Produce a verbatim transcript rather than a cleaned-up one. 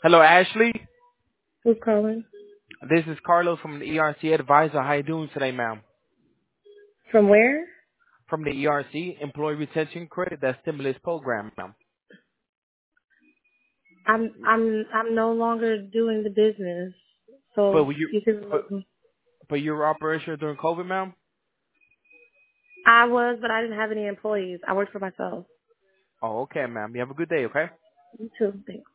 Hello, Ashley. Who's calling? This is Carlos from the E R C Advisor. How you doing today, ma'am? From where? From the E R C Employee Retention Credit, that stimulus program, ma'am. I'm I'm I'm no longer doing the business, But so were you, you can but, remove me. but you were operational during COVID, ma'am? I was, but I didn't have any employees. I worked for myself. Oh, okay, ma'am. You have a good day, okay? You too. Thanks.